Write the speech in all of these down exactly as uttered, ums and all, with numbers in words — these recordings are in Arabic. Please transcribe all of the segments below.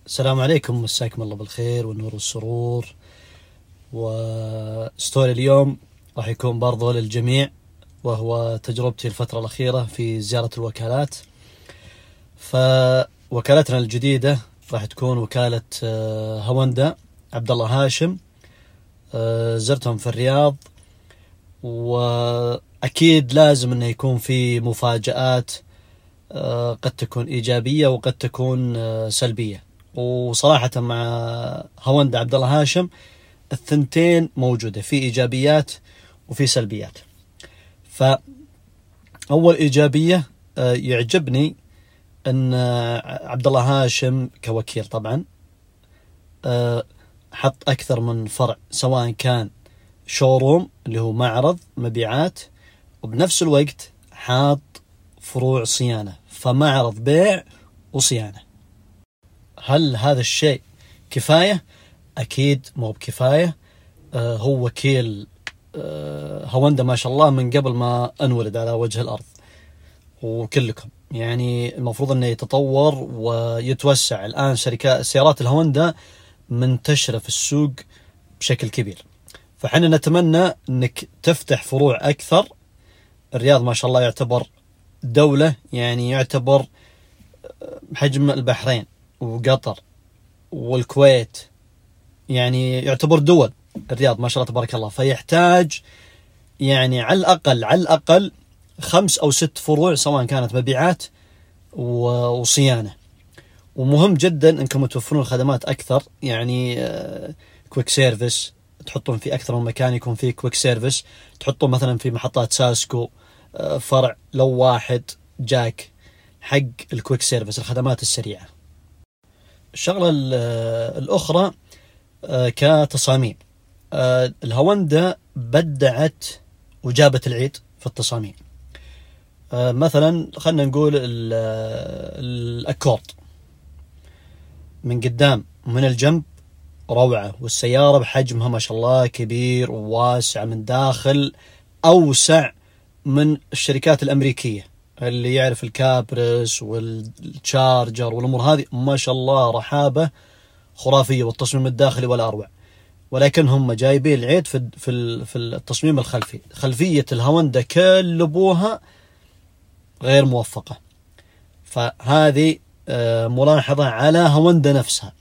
السلام عليكم، مساكم الله بالخير والنور والسرور. وستوري اليوم راح يكون برضو للجميع، وهو تجربتي الفترة الأخيرة في زيارة الوكالات. فوكالتنا الجديدة راح تكون وكالة هوندا عبد الله هاشم. زرتهم في الرياض، وأكيد لازم أنه يكون في مفاجآت، قد تكون إيجابية وقد تكون سلبية. وصراحة مع هوندا عبد الله هاشم الثنتين موجودة، في إيجابيات وفي سلبيات. فأول إيجابية يعجبني أن عبد الله هاشم كوكيل طبعا حط أكثر من فرع، سواء كان شوروم اللي هو معرض مبيعات، وبنفس الوقت حاط فروع صيانة، فمعرض بيع وصيانة. هل هذا الشيء كفاية؟ أكيد مو بكفاية. آه هو وكيل آه هوندا ما شاء الله من قبل ما أنولد على وجه الأرض، وكلكم يعني المفروض أنه يتطور ويتوسع. الآن شركات سيارات الهوندا منتشرة في السوق بشكل كبير، فحنا نتمنى أنك تفتح فروع أكثر. الرياض ما شاء الله يعتبر دولة، يعني يعتبر حجم البحرين وقطر والكويت، يعني يعتبر دول الرياض ما شاء الله تبارك الله. فيحتاج يعني على الأقل على الأقل خمس أو ست فروع، سواء كانت مبيعات وصيانة. ومهم جدا أنكم توفرون الخدمات أكثر، يعني كويك سيرفيس تحطون في أكثر من مكان، يكون فيه كويك سيرفيس. تحطون مثلا في محطات ساسكو فرع لو واحد جاك حق الكويك سيرفيس، الخدمات السريعة. الشغلة الأخرى كتصاميم، الهوندا بدعت وجابت العيد في التصاميم. مثلا خلنا نقول الأكورد من قدام ومن الجنب روعة، والسيارة بحجمها ما شاء الله كبير وواسع من داخل، أوسع من الشركات الأمريكية اللي يعرف الكابرس والتشارجر والأمور هذه. ما شاء الله رحابة خرافية، والتصميم الداخلي ولا أروع. ولكن هم جايبين العيد في في في التصميم الخلفي. خلفية الهوندا كل أبوها غير موفقة، فهذه ملاحظة على هوندا نفسها.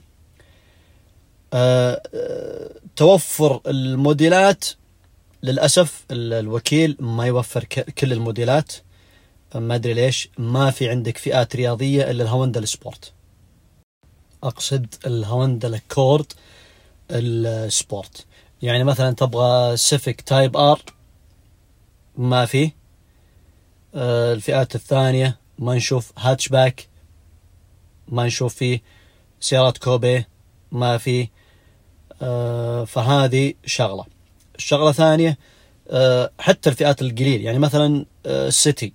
توفر الموديلات للأسف الوكيل ما يوفر كل الموديلات، ما أدري ليش. ما في عندك فئات رياضية إلا الهوندا السبورت، أقصد الهوندا الأكورد السبورت. يعني مثلا تبغى سيفيك تايب آر ما في. آه الفئات الثانية ما نشوف. هاتشباك ما نشوف فيه. سيارات كوبي ما في. آه فهذه شغلة. الشغلة ثانية، آه حتى الفئات القليل، يعني مثلا آه سيتي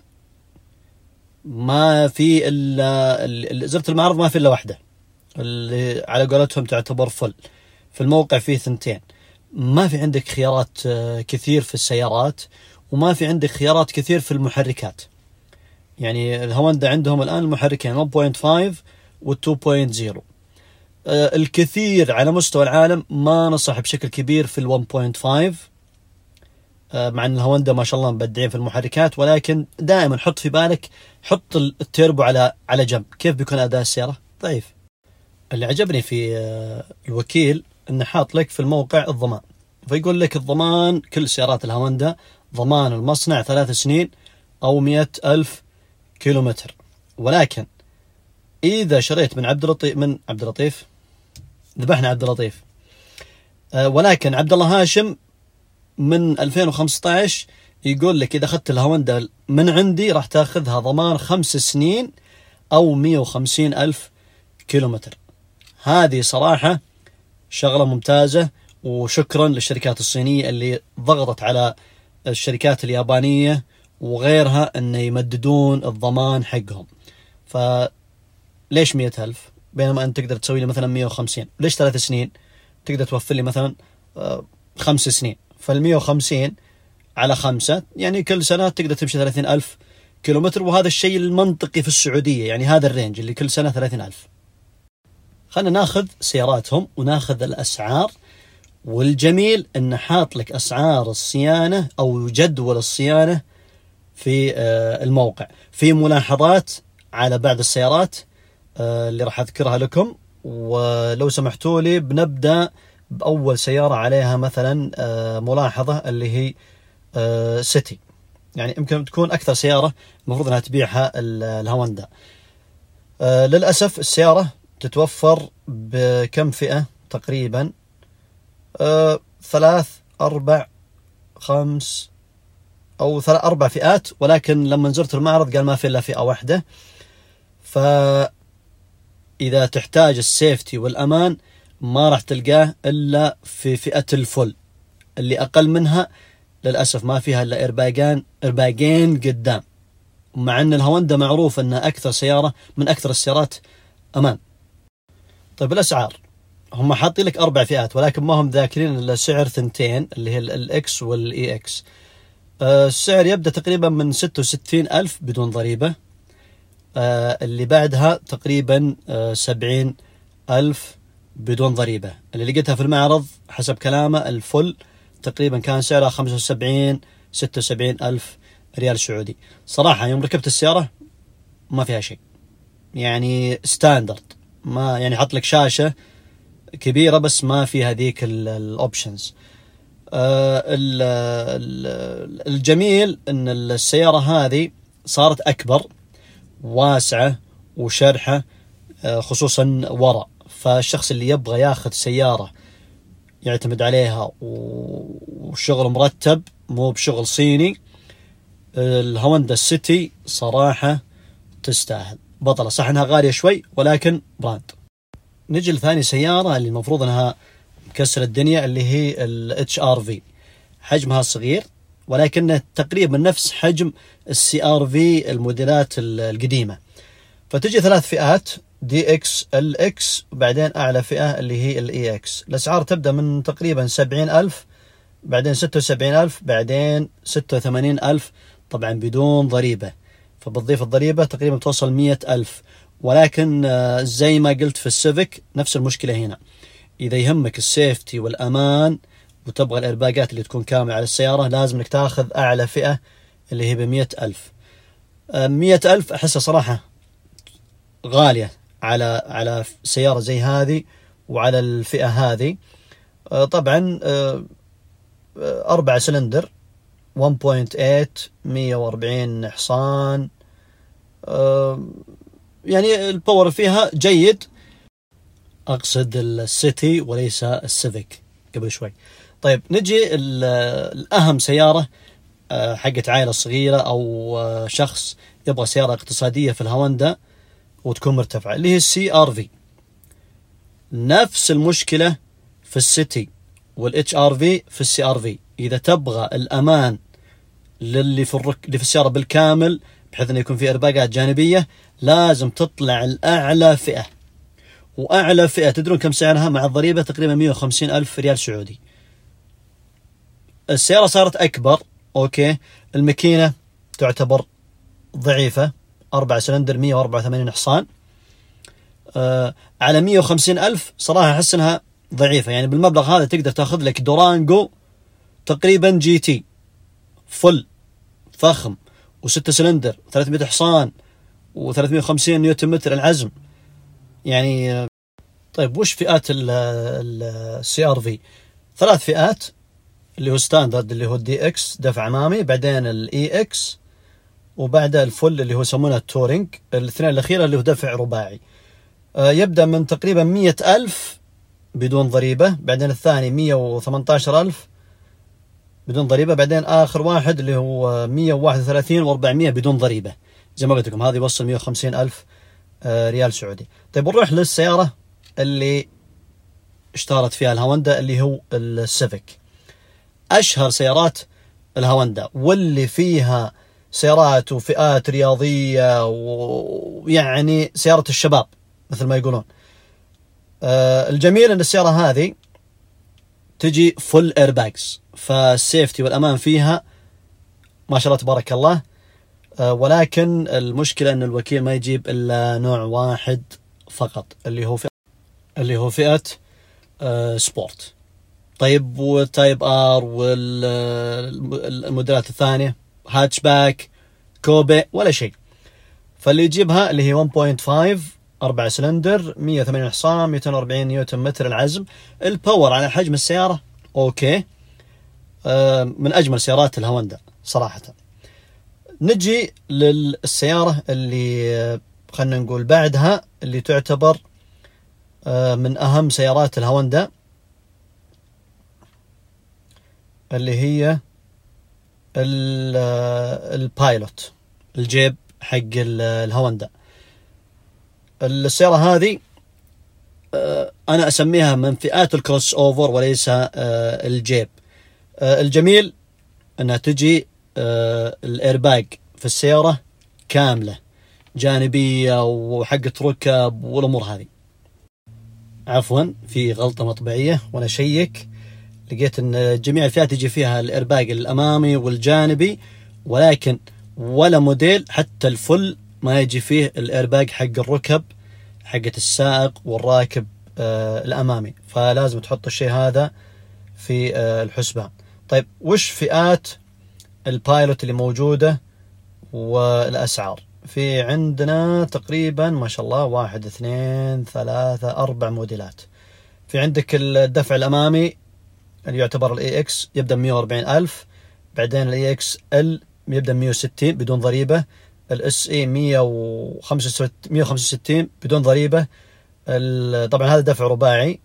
ما في إلا اللي زرت المعرض ما في إلا واحدة، اللي على قولتهم تعتبر فل. في الموقع فيه ثنتين. ما في عندك خيارات كثير في السيارات، وما في عندك خيارات كثير في المحركات. يعني الهوندا عندهم الآن المحركين واحد نقطة خمسة و اثنين نقطة صفر. الكثير على مستوى العالم ما نصح بشكل كبير في ال واحد نقطة خمسة، مع أن الهوندا ما شاء الله مبدعين في المحركات. ولكن دائما حط في بالك، حط التيربو على على جنب، كيف بيكون أداء السيارة؟ ضعيف. اللي عجبني في الوكيل إنه حاط لك في الموقع الضمان، فيقول لك الضمان كل سيارات الهوندا ضمان المصنع ثلاث سنين أو مئة ألف كيلومتر. ولكن إذا شريت من عبد اللطيف من عبد اللطيف ذبحنا عبد اللطيف أه ولكن عبد الله هاشم من ألفين وخمسة عشر يقول لك إذا أخذت الهوندا من عندي راح تأخذها ضمان خمس سنين أو مئة وخمسين ألف كيلومتر. هذه صراحة شغلة ممتازة، وشكرا للشركات الصينية اللي ضغطت على الشركات اليابانية وغيرها أن يمددون الضمان حقهم. فليش مئة ألف بينما أنت تقدر تسوي لي مثلا مئة وخمسين؟ ليش ثلاث سنين؟ تقدر توفر لي مثلا خمس سنين. فالمئة وخمسين على خمسة يعني كل سنة تقدر تمشي ثلاثين ألف كيلومتر، وهذا الشيء المنطقي في السعودية. يعني هذا الرينج اللي كل سنة ثلاثين ألف. خلنا ناخذ سياراتهم وناخذ الأسعار. والجميل أنه حاط لك أسعار الصيانة أو جدول الصيانة في الموقع. في ملاحظات على بعض السيارات اللي راح أذكرها لكم، ولو سمحتوا لي بنبدأ بأول سيارة عليها مثلا ملاحظة اللي هي سيتي، يعني يمكن تكون أكثر سيارة المفروض أنها تبيعها الهوندا. للأسف السيارة تتوفر بكم فئة تقريبا، ثلاث أربع خمس أو ثلاث أربع فئات، ولكن لما زرت المعرض قال ما في إلا فئة واحدة. فإذا تحتاج السيفتي والأمان ما راح تلقاه إلا في فئة الفل، اللي أقل منها للأسف ما فيها إلا إرباقان إرباقين قدام، مع أن الهوندا معروف أنها أكثر سيارة من أكثر السيارات أمان. طيب الأسعار، هم حاطين لك أربع فئات ولكن ما هم ذاكرين إلا سعر ثنتين اللي هي الإكس والإي إكس. السعر يبدأ تقريبا من ستة وستين ألف بدون ضريبة، اللي بعدها تقريبا سبعين ألف بدون ضريبة. اللي لقيتها في المعرض حسب كلامه الفل تقريبا كان سعرها خمسة وسبعين ستة وسبعين ألف ريال سعودي. صراحة يوم ركبت السيارة ما فيها شيء، يعني ستاندرد، ما يعني حط لك شاشة كبيرة بس ما فيها ذيك الأوبشنز. الجميل أن السيارة هذه صارت أكبر واسعة وشرحة، خصوصا وراء، فالشخص اللي يبغى ياخذ سيارة يعتمد عليها وشغل مرتب مو بشغل صيني، الهوندا السيتي صراحة تستاهل بطلة. صح انها غالية شوي ولكن براند. نجي لثاني سيارة اللي المفروض انها مكسر الدنيا اللي هي ال إتش آر في. حجمها صغير ولكنه تقريبا نفس حجم السي آر في الموديلات القديمة. فتجي ثلاث فئات، دي إكس، ال إكس، وبعدين أعلى فئة اللي هي ال إي إكس. الأسعار تبدأ من تقريبا سبعين ألف، بعدين ستة وسبعين ألف، بعدين ستة وثمانين ألف طبعا بدون ضريبة. فبتضيف الضريبة تقريبا توصل مية ألف. ولكن زي ما قلت في السيفيك نفس المشكلة هنا، إذا يهمك السيفتي والأمان وتبغى الإرباقات اللي تكون كاملة على السيارة لازم انك تاخذ أعلى فئة اللي هي بمية ألف. مية ألف أحسها صراحة غالية على على سيارة زي هذه وعلى الفئة هذه. طبعا أربعة سلندر واحد فاصلة ثمانية مية وأربعين حصان، يعني الباور فيها جيد، أقصد السيتي وليس السيفيك قبل شوي. طيب نجي الأهم سيارة حقت عائلة صغيرة أو شخص يبغى سيارة اقتصادية في الهوندا وتكون مرتفعة اللي هي السي آر في. نفس المشكلة في السيتي والإتش آر في في السي آر في. إذا تبغى الأمان للي في الرك... اللي في السيارة بالكامل بحيث أنه يكون في إرباقات جانبية لازم تطلع الأعلى فئة. وأعلى فئة تدرون كم سعرها مع الضريبة؟ تقريبا مية وخمسين ألف ريال سعودي. السيارة صارت أكبر، أوكي، الماكينة تعتبر ضعيفة، أربعة سلندر مية وأربعة وثمانين حصان، آه على مية وخمسين ألف صراحة أحس أنها ضعيفة. يعني بالمبلغ هذا تقدر تأخذ لك دورانجو تقريبا جي تي فل فخم وستة سلندر ثلاثمية حصان وثلاثمية وخمسين نيوتن متر العزم يعني. طيب وش فئات السي ار في؟ ثلاث فئات اللي هو ستاندرد اللي هو الدي اكس دفع امامي، بعدين الاي اكس، وبعدها الفل اللي هو يسمونه التورينج. الاثنين الاخيره اللي هو دفع رباعي. آه يبدا من تقريبا مية ألف بدون ضريبه، بعدين الثاني مية وثمانية عشر ألف بدون ضريبه، بعدين اخر واحد اللي هو مية وواحد وثلاثين وأربعمية بدون ضريبه. زي ما قلت لكم هذه يوصل مية وخمسين ألف آه ريال سعودي. طيب نروح للسياره اللي اشتهرت فيها الهوندا اللي هو السيفيك. أشهر سيارات الهوندا واللي فيها سيارات وفئات رياضية ويعني سيارة الشباب مثل ما يقولون. آه الجميل أن السيارة هذه تجي فل ايرباكس، فالسيفتي والأمان فيها ما شاء الله تبارك الله. آه ولكن المشكلة أن الوكيل ما يجيب إلا نوع واحد فقط اللي هو في اللي هو فئة آه سبورت. طيب والتايب ار والموديلات الثانية هاتشباك كوبي ولا شيء. فاللي يجيبها اللي هي واحد فاصلة خمسة أربعة سلندر مية وثمانين حصان مئتين وأربعين نيوتن متر العزم. الباور على حجم السيارة أوكي، آه من أجمل سيارات الهوندا صراحة. نجي للسيارة اللي آه خلنا نقول بعدها اللي تعتبر آه من أهم سيارات الهوندا، اللي هي البايلوت، الجيب حق الهوندا. السيارة هذه أنا أسميها من فئات الكروس أوفر وليس الجيب. الجميل أنها تجي الإيرباج في السيارة كاملة، جانبية وحقة ركب والأمور هذه. عفوا في غلطة مطبعية وأنا شيك لقيت أن جميع الفئات يجي فيها الإيرباج الأمامي والجانبي، ولكن ولا موديل حتى الفل ما يجي فيه الإيرباج حق الركب حقة السائق والراكب آه الأمامي، فلازم تحط الشيء هذا في آه الحسبان. طيب وش فئات البايلوت اللي موجودة والأسعار؟ في عندنا تقريبا ما شاء الله واحد اثنين ثلاثة أربع موديلات. في عندك الدفع الأمامي اللي يعتبر الاي اكس يبدأ مئة وأربعين ألف، بعدين الاي اكس ال يبدأ مئة وستين بدون ضريبة، الاس اي مئة وخمسة وستين بدون ضريبة. طبعا هذا دفع رباعي.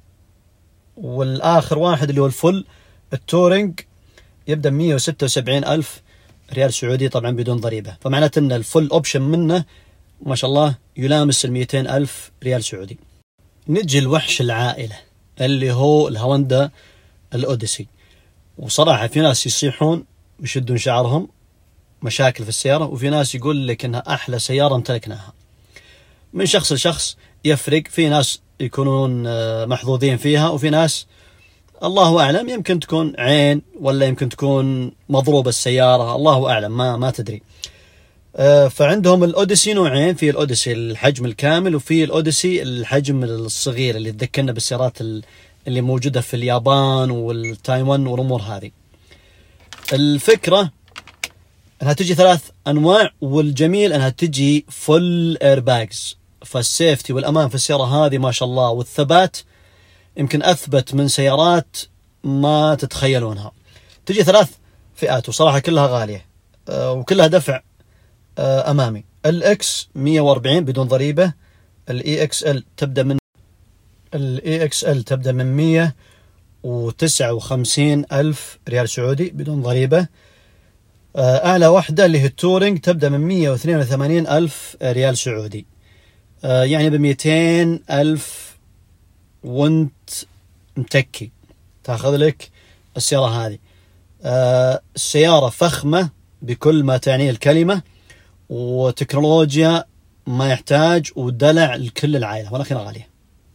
والآخر واحد اللي هو الفل التورينج يبدأ مئة وستة وسبعين ألف ريال سعودي طبعا بدون ضريبة، فمعناته أن الفل أوبشن منه ما شاء الله يلامس المئتين ألف ريال سعودي. نجي الوحش العائلة اللي هو الهوندا الأوديسي. وصراحة في ناس يصيحون ويشدون شعرهم مشاكل في السيارة، وفي ناس يقول لك إنها أحلى سيارة امتلكناها. من شخص لشخص يفرق، في ناس يكونون محظوظين فيها، وفي ناس الله أعلم يمكن تكون عين ولا يمكن تكون مضروبة السيارة، الله أعلم ما ما تدري. فعندهم الأوديسي نوعين، في الأوديسي الحجم الكامل وفي الأوديسي الحجم الصغير اللي تذكرنا بالسيارات اللي موجودة في اليابان والتايوان والأمور هذه. الفكرة أنها تجي ثلاث أنواع، والجميل أنها تجي فل إيرباجز، فالسيفتي والأمان في السيارة هذه ما شاء الله، والثبات يمكن أثبت من سيارات ما تتخيلونها. تجي ثلاث فئات وصراحة كلها غالية وكلها دفع أمامي. الإكس مئة وأربعين بدون ضريبة، الإي إكس إل تبدأ من الإي إكس إل تبدأ من مئة وتسعة وخمسين ألف ريال سعودي بدون ضريبة. أعلى واحدة اللي هي التورينج تبدأ من مئة واثنين وثمانين ألف ريال سعودي، يعني بمئتين ألف وانت متكي تاخذ لك السيارة هذه. السيارة فخمة بكل ما تعنيه الكلمة، وتكنولوجيا ما يحتاج، ودلع لكل العائلة، ولكن غالية.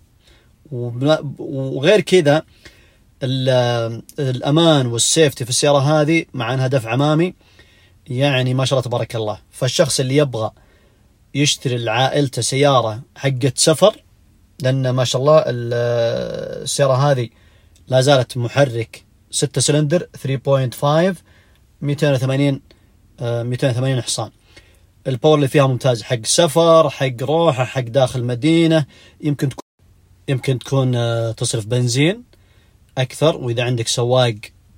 وغير كذا الأمان والسيفتي في السيارة هذه مع أنها دفع أمامي يعني ما شاء الله تبارك الله. فالشخص اللي يبغى يشتري لعائلته سيارة حقة سفر، لأن ما شاء الله السيارة هذه لا زالت محرك ستة سلندر ثلاثة فاصلة خمسة مئتين وثمانين مئتين وثمانين حصان. الباور اللي فيها ممتاز، حق سفر، حق روحة، حق داخل مدينة. يمكن تكون يمكن تكون تصرف بنزين أكثر، وإذا عندك سواق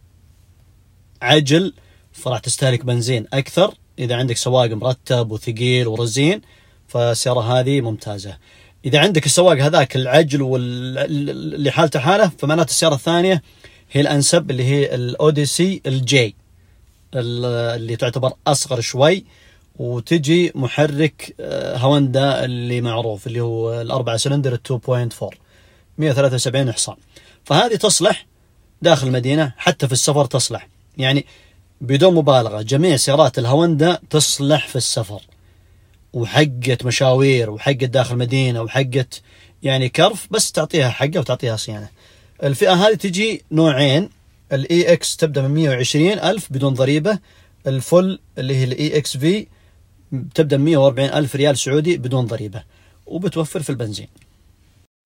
عجل فراح تستهلك بنزين أكثر. إذا عندك سواق مرتب وثقيل ورزين فالسيارة هذه ممتازة. إذا عندك السواق هذاك العجل واللي حالته حالة، فمعناته السيارة الثانية هي الأنسب، اللي هي الأوديسي الجي اللي تعتبر أصغر شوي، وتجي محرك هوندا اللي معروف اللي هو الأربعة سلندر اثنين فاصلة أربعة مئة وثلاثة وسبعين حصان. فهذه تصلح داخل المدينة، حتى في السفر تصلح، يعني بدون مبالغة جميع سيارات الهوندا تصلح في السفر، وحقت مشاوير وحقت داخل مدينة وحقت يعني كرف، بس تعطيها حقه وتعطيها صيانة. الفئة هذه تجي نوعين، الاي اكس تبدأ من مئة وعشرين ألف بدون ضريبة، الفل اللي هي الاي اكس في تبدأ من مئة وأربعين ألف ريال سعودي بدون ضريبة، وبتوفر في البنزين.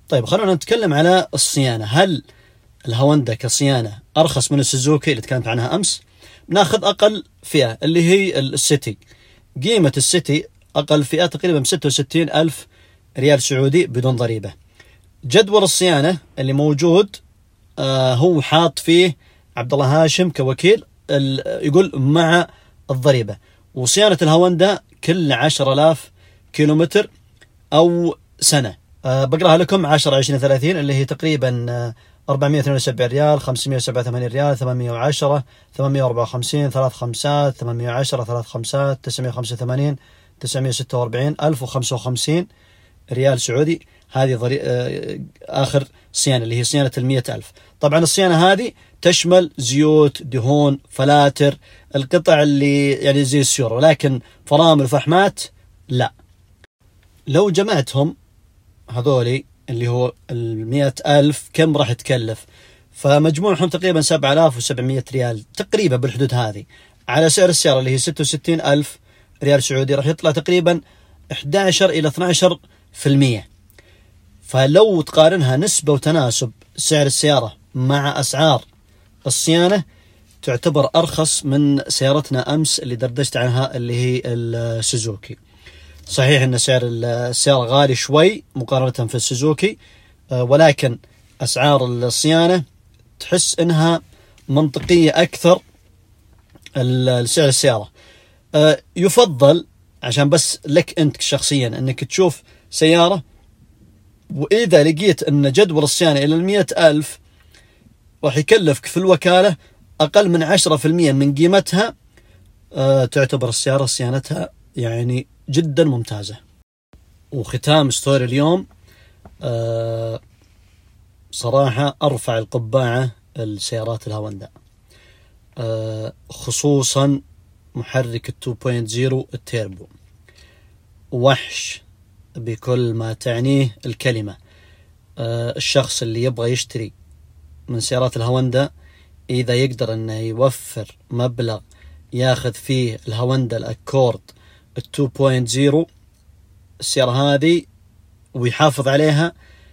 طيب خلونا نتكلم على الصيانة. هل الهوندا كصيانة أرخص من السوزوكي اللي تكلمت عنها أمس؟ ناخذ أقل فئة اللي هي السيتي. قيمة السيتي أقل فئة تقريبا بستة وستين ألف ريال سعودي بدون ضريبة. جدول الصيانة اللي موجود آه هو حاط فيه عبد الله هاشم كوكيل، يقول مع الضريبة. وصيانة الهوندا كل عشرة آلاف كيلومتر أو سنة. أه بقراها لكم عشرة عشرين ثلاثين اللي هي تقريبا أه أربعمائة واثنين وسبعين ريال، خمسمائة وسبعة وثمانين ريال، ثمانمائة وعشرة، ثمانمائة وأربعة وخمسين، ثلاث خمسات، ثمانمائة وعشرة، ثلاث خمسات، تسعمائة وخمسة وثمانين، تسعمائة وستة وأربعين، ألف وخمسة وخمسين ريال سعودي. هذه ضري... أه آخر صيانة اللي هي صيانة المية ألف. طبعا الصيانة هذه تشمل زيوت، دهون، فلاتر، القطع اللي يعني زي السيارة، ولكن فرامل وفحمات لا. لو جمعتهم هذولي اللي هو المئة ألف كم راح تكلف؟ فمجموعهم تقريبا سبعة آلاف وسبعمائة ريال تقريبا بالحدود هذه، على سعر السيارة اللي هي ستة وستين ألف ريال سعودي راح يطلع تقريبا أحد عشر إلى اثني عشر في المية. فلو تقارنها نسبة وتناسب سعر السيارة مع أسعار الصيانة تعتبر أرخص من سيارتنا أمس اللي دردشت عنها اللي هي السوزوكي. صحيح أن سعر السيارة غالي شوي مقارنة في السوزوكي، ولكن أسعار الصيانة تحس أنها منطقية أكثر. السعر السيارة يفضل عشان بس لك أنت شخصيا أنك تشوف سيارة، وإذا لقيت أن جدول الصيانة إلى المئة ألف راح يكلفك في الوكالة أقل من عشرة في المئة من قيمتها، تعتبر السيارة صيانتها يعني جدا ممتازة. وختام ستوري اليوم، أه صراحة أرفع القبعة السيارات الهوندا، أه خصوصا محرك اثنين نقطة صفر التيربو، وحش بكل ما تعنيه الكلمة. أه الشخص اللي يبغى يشتري من سيارات الهوندا إذا يقدر أنه يوفر مبلغ ياخذ فيه الهوندا الأكورد اثنين نقطة صفر السيارة هذه ويحافظ عليها،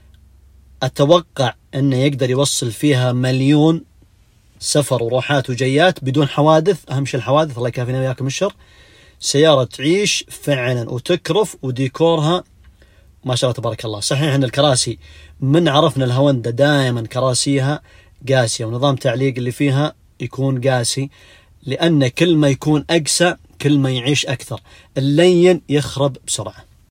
أتوقع أنه يقدر يوصل فيها مليون سفر وروحات وجيات بدون حوادث. أهم شيء الحوادث، الله يكافينا وياكم الشر. سيارة تعيش فعلا وتكرف، وديكورها ما شاء الله تبارك الله. صحيح أن الكراسي من عرفنا الهوندا دائما كراسيها قاسية، ونظام تعليق اللي فيها يكون قاسي، لأن كل ما يكون أقسى كل ما يعيش أكثر. اللين يخرب بسرعة.